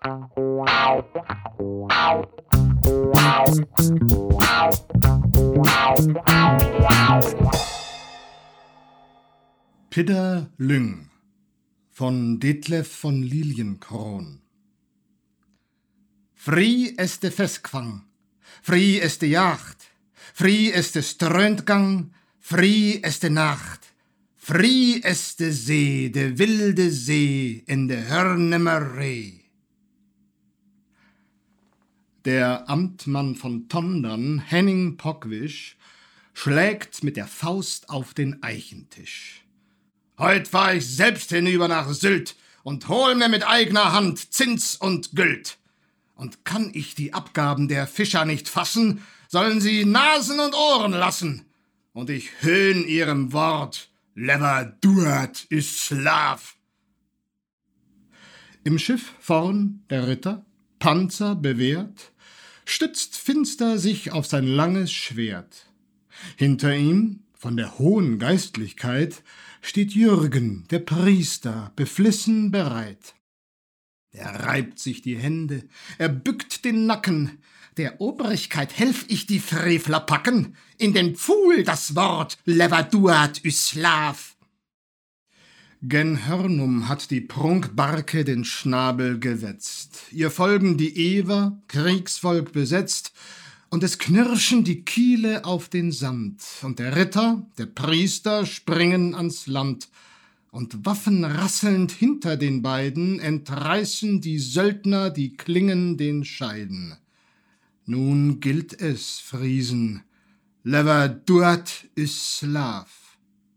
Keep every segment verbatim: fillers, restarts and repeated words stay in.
Pidder Lyng von Detlef von Lilienkron. Fri est de feskvang, fri est de jacht, fri est de strøntgang, fri est de nacht, fri est de See, de wilde See in de Hörnemeree. Der Amtmann von Tondern, Henning Pockwisch, schlägt mit der Faust auf den Eichentisch. Heut fahr ich selbst hinüber nach Sylt und hol mir mit eigener Hand Zins und Güld. Und kann ich die Abgaben der Fischer nicht fassen, sollen sie Nasen und Ohren lassen. Und ich höhn ihrem Wort, lever duat is Slav. Im Schiff vorn der Ritter, Panzer bewehrt, stützt finster sich auf sein langes Schwert. Hinter ihm, von der hohen Geistlichkeit, steht Jürgen, der Priester, beflissen bereit. Er reibt sich die Hände, er bückt den Nacken, der Obrigkeit helf ich die Frevler packen, in den Pfuhl das Wort, lever duat Üslav. Gen Hörnum hat die Prunkbarke den Schnabel gewetzt, ihr folgen die Ewer, Kriegsvolk besetzt, und es knirschen die Kiele auf den Sand, und der Ritter, der Priester springen ans Land, und waffenrasselnd hinter den beiden entreißen die Söldner die Klingen den Scheiden. Nun gilt es, Friesen, lever duat is Slav.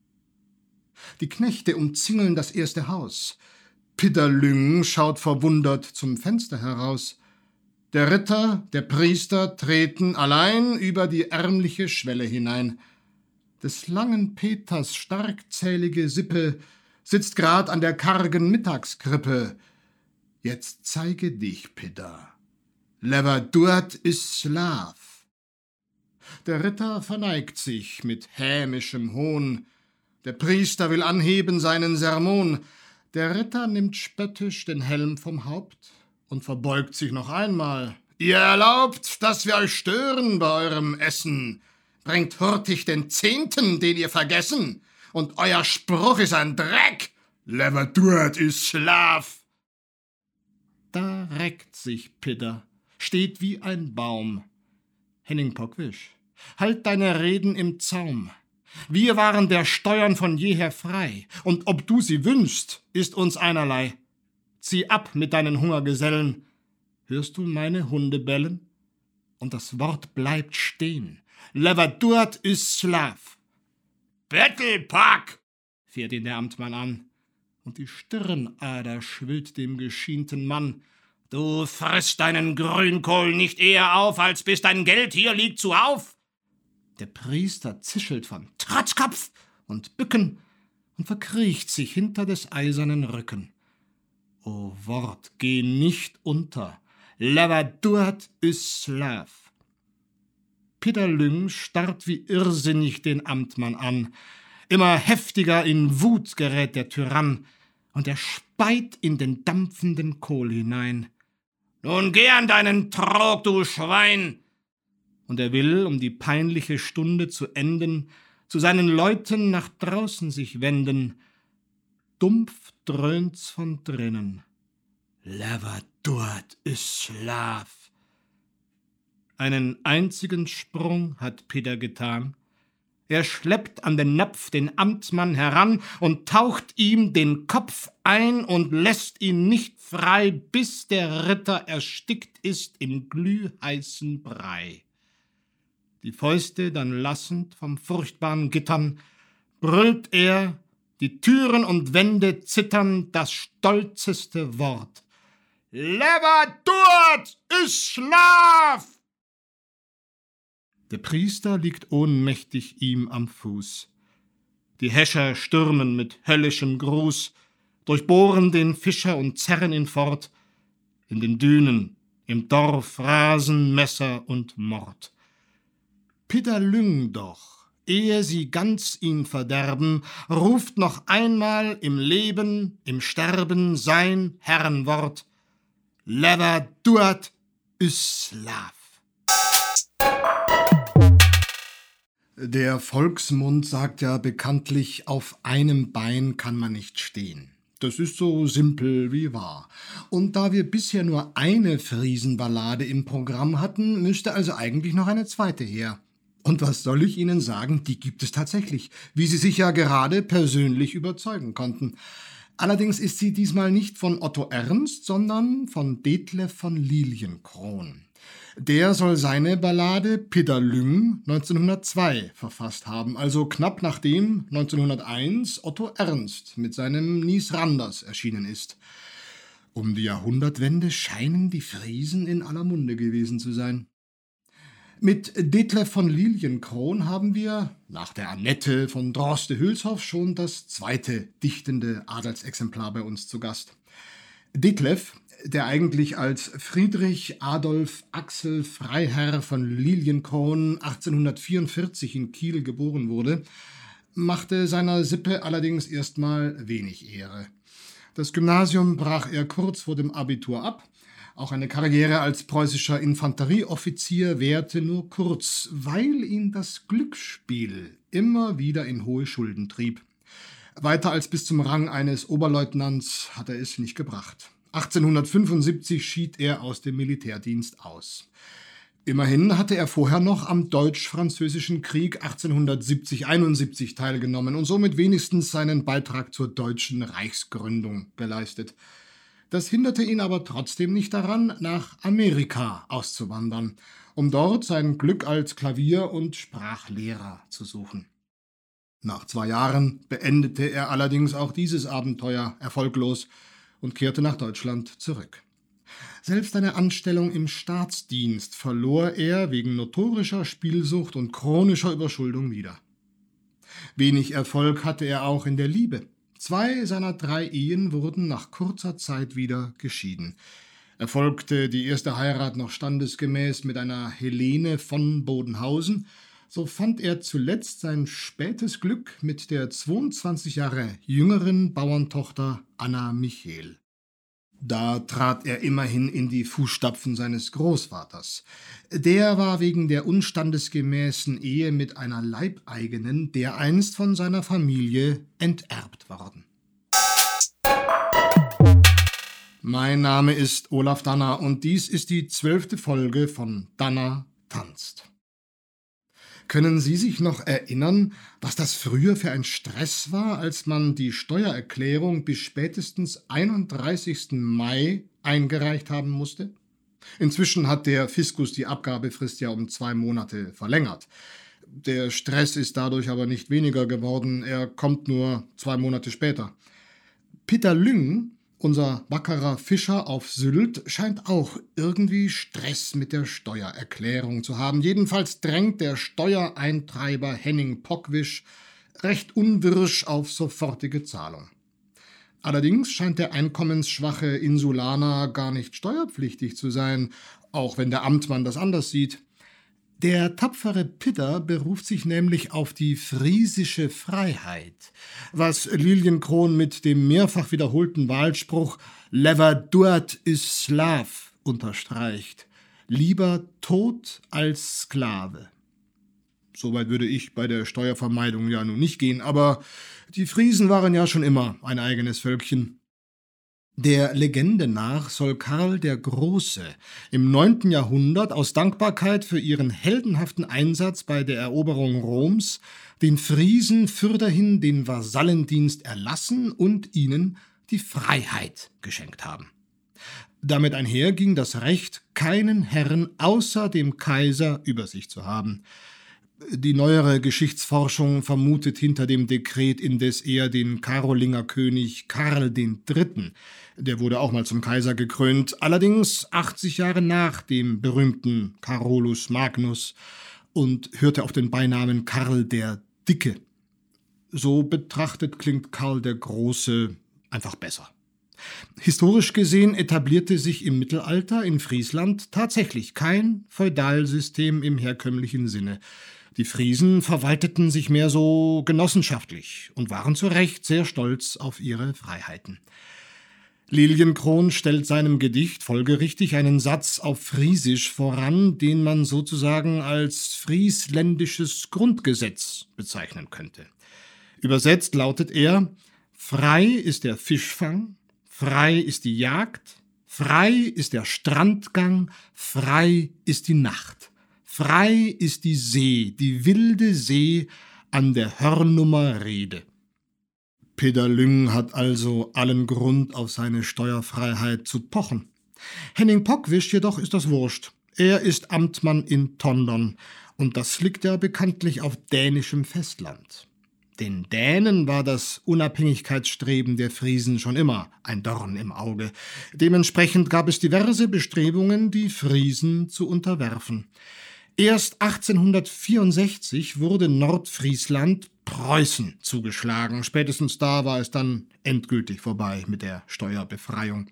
Die Knechte umzingeln das erste Haus. Pidder Lyng schaut verwundert zum Fenster heraus. Der Ritter, der Priester treten allein über die ärmliche Schwelle hinein. Des langen Peters starkzählige Sippe sitzt grad an der kargen Mittagskrippe. Jetzt zeige dich, Pidder. Lever duat is Slav. Der Ritter verneigt sich mit hämischem Hohn. Der Priester will anheben seinen Sermon. Der Ritter nimmt spöttisch den Helm vom Haupt und verbeugt sich noch einmal. Ihr erlaubt, dass wir euch stören bei eurem Essen. Bringt hurtig den Zehnten, den ihr vergessen. Und euer Spruch ist ein Dreck. Lever duat is Slav. Da reckt sich Pidder, steht wie ein Baum. Henning Pockwisch, halt deine Reden im Zaum. Wir waren der Steuern von jeher frei, und ob du sie wünschst, ist uns einerlei. Zieh ab mit deinen Hungergesellen. Hörst du meine Hunde bellen? Und das Wort bleibt stehen. Lever duat is Slav. Bettelpack, fährt ihn der Amtmann an, und die Stirnader schwillt dem geschienten Mann. Du frisst deinen Grünkohl nicht eher auf, als bis dein Geld hier liegt zuhauf. Der Priester zischelt von Tratzkopf und Bücken und verkriecht sich hinter des eisernen Rücken. O Wort, geh nicht unter, lever duat is Slav. Pidder Lyng starrt wie irrsinnig den Amtmann an. Immer heftiger in Wut gerät der Tyrann, und er speit in den dampfenden Kohl hinein. Nun geh an deinen Trog, du Schwein! Und er will, um die peinliche Stunde zu enden, zu seinen Leuten nach draußen sich wenden. Dumpf dröhnt's von drinnen. Lever duat is Slav. Einen einzigen Sprung hat Pidder getan. Er schleppt an den Napf den Amtmann heran und taucht ihm den Kopf ein und lässt ihn nicht frei, bis der Ritter erstickt ist im glühheißen Brei. Die Fäuste dann lassend vom furchtbaren Gittern, brüllt er, die Türen und Wände zittern, das stolzeste Wort. Lever duat is Slav! Der Priester liegt ohnmächtig ihm am Fuß. Die Häscher stürmen mit höllischem Gruß, durchbohren den Fischer und zerren ihn fort. In den Dünen, im Dorf rasen Messer und Mord. Pidder Lyng doch, ehe sie ganz ihn verderben, ruft noch einmal im Leben, im Sterben sein Herrenwort. Lever duat Üslav. Der Volksmund sagt ja bekanntlich, auf einem Bein kann man nicht stehen. Das ist so simpel wie wahr. Und da wir bisher nur eine Friesenballade im Programm hatten, müsste also eigentlich noch eine zweite her. Und was soll ich Ihnen sagen, die gibt es tatsächlich, wie Sie sich ja gerade persönlich überzeugen konnten. Allerdings ist sie diesmal nicht von Otto Ernst, sondern von Detlev von Liliencron. Der soll seine Ballade Peder Lyng neunzehnhundertzwei verfasst haben, also knapp nachdem neunzehnhunderteins Otto Ernst mit seinem Nis Randers erschienen ist. Um die Jahrhundertwende scheinen die Friesen in aller Munde gewesen zu sein. Mit Detlev von Liliencron haben wir, nach der Annette von Droste-Hülshoff, schon das zweite dichtende Adelsexemplar bei uns zu Gast. Detlev, der eigentlich als Friedrich Adolf Axel Freiherr von Liliencron achtzehnhundertvierundvierzig in Kiel geboren wurde, machte seiner Sippe allerdings erstmal wenig Ehre. Das Gymnasium brach er kurz vor dem Abitur ab. Auch eine Karriere als preußischer Infanterieoffizier währte nur kurz, weil ihn das Glücksspiel immer wieder in hohe Schulden trieb. Weiter als bis zum Rang eines Oberleutnants hat er es nicht gebracht. achtzehnhundertfünfundsiebzig schied er aus dem Militärdienst aus. Immerhin hatte er vorher noch am Deutsch-Französischen Krieg achtzehnhundertsiebzig einundsiebzig teilgenommen und somit wenigstens seinen Beitrag zur deutschen Reichsgründung geleistet. Das hinderte ihn aber trotzdem nicht daran, nach Amerika auszuwandern, um dort sein Glück als Klavier- und Sprachlehrer zu suchen. Nach zwei Jahren beendete er allerdings auch dieses Abenteuer erfolglos und kehrte nach Deutschland zurück. Selbst eine Anstellung im Staatsdienst verlor er wegen notorischer Spielsucht und chronischer Überschuldung wieder. Wenig Erfolg hatte er auch in der Liebe. Zwei seiner drei Ehen wurden nach kurzer Zeit wieder geschieden. Erfolgte die erste Heirat noch standesgemäß mit einer Helene von Bodenhausen, so fand er zuletzt sein spätes Glück mit der zweiundzwanzig Jahre jüngeren Bauerntochter Anna Michel. Da trat er immerhin in die Fußstapfen seines Großvaters. Der war wegen der unstandesgemäßen Ehe mit einer Leibeigenen dereinst von seiner Familie enterbt worden. Mein Name ist Olaf Danner und dies ist die zwölfte Folge von Danner tanzt. Können Sie sich noch erinnern, was das früher für ein Stress war, als man die Steuererklärung bis spätestens einunddreißigsten Mai eingereicht haben musste? Inzwischen hat der Fiskus die Abgabefrist ja um zwei Monate verlängert. Der Stress ist dadurch aber nicht weniger geworden, er kommt nur zwei Monate später. Peder Lyng, unser wackerer Fischer auf Sylt, scheint auch irgendwie Stress mit der Steuererklärung zu haben. Jedenfalls drängt der Steuereintreiber Henning Pockwisch recht unwirsch auf sofortige Zahlung. Allerdings scheint der einkommensschwache Insulaner gar nicht steuerpflichtig zu sein, auch wenn der Amtmann das anders sieht. Der tapfere Peder beruft sich nämlich auf die friesische Freiheit, was Liliencron mit dem mehrfach wiederholten Wahlspruch »Lever duat Üslav« unterstreicht. Lieber tot als Sklave. Soweit würde ich bei der Steuervermeidung ja nun nicht gehen, aber die Friesen waren ja schon immer ein eigenes Völkchen. Der Legende nach soll Karl der Große im neunten Jahrhundert aus Dankbarkeit für ihren heldenhaften Einsatz bei der Eroberung Roms den Friesen fürderhin den Vasallendienst erlassen und ihnen die Freiheit geschenkt haben. Damit einher ging das Recht, keinen Herrn außer dem Kaiser über sich zu haben. Die neuere Geschichtsforschung vermutet hinter dem Dekret indes eher den Karolingerkönig Karl den Dritten. Der wurde auch mal zum Kaiser gekrönt, allerdings achtzig Jahre nach dem berühmten Carolus Magnus und hörte auf den Beinamen Karl der Dicke. So betrachtet klingt Karl der Große einfach besser. Historisch gesehen etablierte sich im Mittelalter in Friesland tatsächlich kein Feudalsystem im herkömmlichen Sinne. Die Friesen verwalteten sich mehr so genossenschaftlich und waren zu Recht sehr stolz auf ihre Freiheiten. Liliencron stellt seinem Gedicht folgerichtig einen Satz auf Friesisch voran, den man sozusagen als friesländisches Grundgesetz bezeichnen könnte. Übersetzt lautet er: Frei ist der Fischfang, frei ist die Jagd, frei ist der Strandgang, frei ist die Nacht, frei ist die See, die wilde See an der Hörnummer Rede. Peter Lyng hat also allen Grund, auf seine Steuerfreiheit zu pochen. Henning Pockwisch jedoch ist das wurscht. Er ist Amtmann in Tondern, und das liegt ja bekanntlich auf dänischem Festland. Den Dänen war das Unabhängigkeitsstreben der Friesen schon immer ein Dorn im Auge. Dementsprechend gab es diverse Bestrebungen, die Friesen zu unterwerfen. Erst achtzehnhundertvierundsechzig wurde Nordfriesland Preußen zugeschlagen. Spätestens da war es dann endgültig vorbei mit der Steuerbefreiung.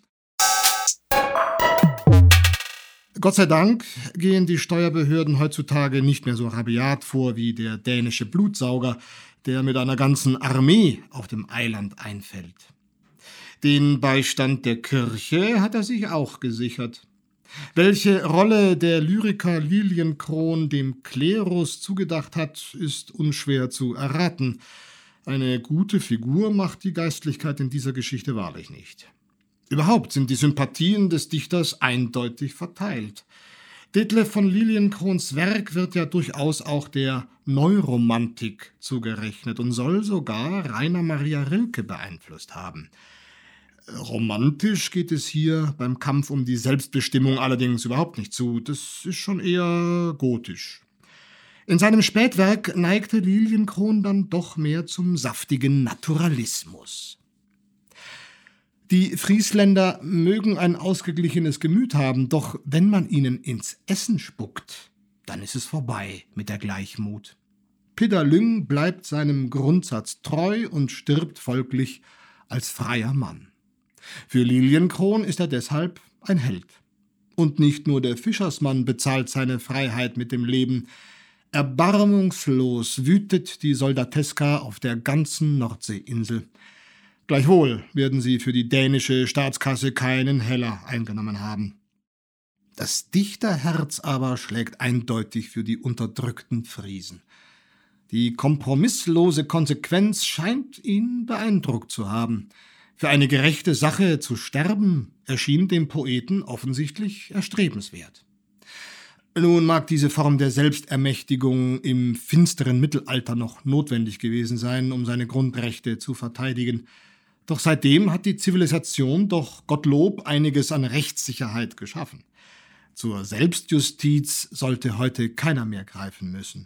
Gott sei Dank gehen die Steuerbehörden heutzutage nicht mehr so rabiat vor wie der dänische Blutsauger, der mit einer ganzen Armee auf dem Eiland einfällt. Den Beistand der Kirche hat er sich auch gesichert. Welche Rolle der Lyriker Liliencron dem Klerus zugedacht hat, ist unschwer zu erraten. Eine gute Figur macht die Geistlichkeit in dieser Geschichte wahrlich nicht. Überhaupt sind die Sympathien des Dichters eindeutig verteilt. Detlev von Liliencrons Werk wird ja durchaus auch der Neuromantik zugerechnet und soll sogar Rainer Maria Rilke beeinflusst haben. Romantisch geht es hier beim Kampf um die Selbstbestimmung allerdings überhaupt nicht zu. Das ist schon eher gotisch. In seinem Spätwerk neigte Liliencron dann doch mehr zum saftigen Naturalismus. Die Friesländer mögen ein ausgeglichenes Gemüt haben, doch wenn man ihnen ins Essen spuckt, dann ist es vorbei mit der Gleichmut. Peter Lyng bleibt seinem Grundsatz treu und stirbt folglich als freier Mann. Für Liliencron ist er deshalb ein Held. Und nicht nur der Fischersmann bezahlt seine Freiheit mit dem Leben. Erbarmungslos wütet die Soldateska auf der ganzen Nordseeinsel. Gleichwohl werden sie für die dänische Staatskasse keinen Heller eingenommen haben. Das Dichterherz aber schlägt eindeutig für die unterdrückten Friesen. Die kompromisslose Konsequenz scheint ihn beeindruckt zu haben. Für eine gerechte Sache zu sterben, erschien dem Poeten offensichtlich erstrebenswert. Nun mag diese Form der Selbstermächtigung im finsteren Mittelalter noch notwendig gewesen sein, um seine Grundrechte zu verteidigen. Doch seitdem hat die Zivilisation doch Gottlob einiges an Rechtssicherheit geschaffen. Zur Selbstjustiz sollte heute keiner mehr greifen müssen.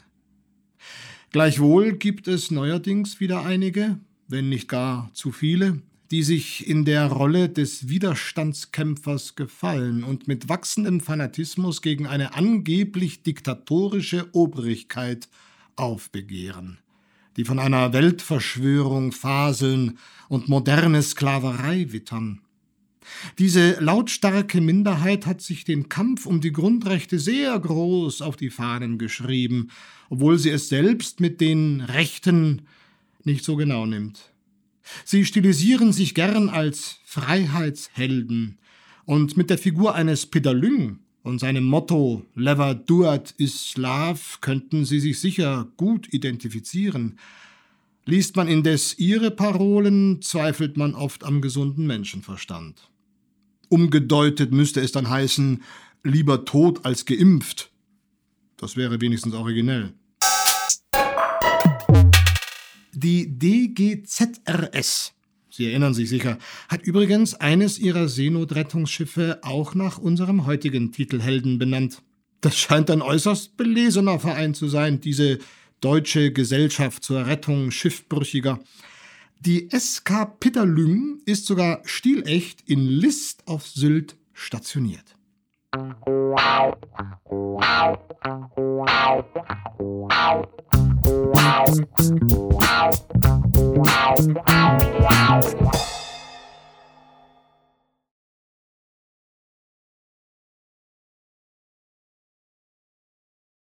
Gleichwohl gibt es neuerdings wieder einige, wenn nicht gar zu viele, die sich in der Rolle des Widerstandskämpfers gefallen und mit wachsendem Fanatismus gegen eine angeblich diktatorische Obrigkeit aufbegehren, die von einer Weltverschwörung faseln und moderne Sklaverei wittern. Diese lautstarke Minderheit hat sich den Kampf um die Grundrechte sehr groß auf die Fahnen geschrieben, obwohl sie es selbst mit den Rechten nicht so genau nimmt. Sie stilisieren sich gern als Freiheitshelden und mit der Figur eines Peter Lyng und seinem Motto »Lever duat is Slav« könnten sie sich sicher gut identifizieren. Liest man indes ihre Parolen, zweifelt man oft am gesunden Menschenverstand. Umgedeutet müsste es dann heißen, lieber tot als geimpft. Das wäre wenigstens originell. Die D G Z R S, Sie erinnern sich sicher, hat übrigens eines ihrer Seenotrettungsschiffe auch nach unserem heutigen Titelhelden benannt. Das scheint ein äußerst belesener Verein zu sein, diese Deutsche Gesellschaft zur Rettung Schiffbrüchiger. Die S K Peter Lyng ist sogar stilecht in List auf Sylt stationiert. Wow.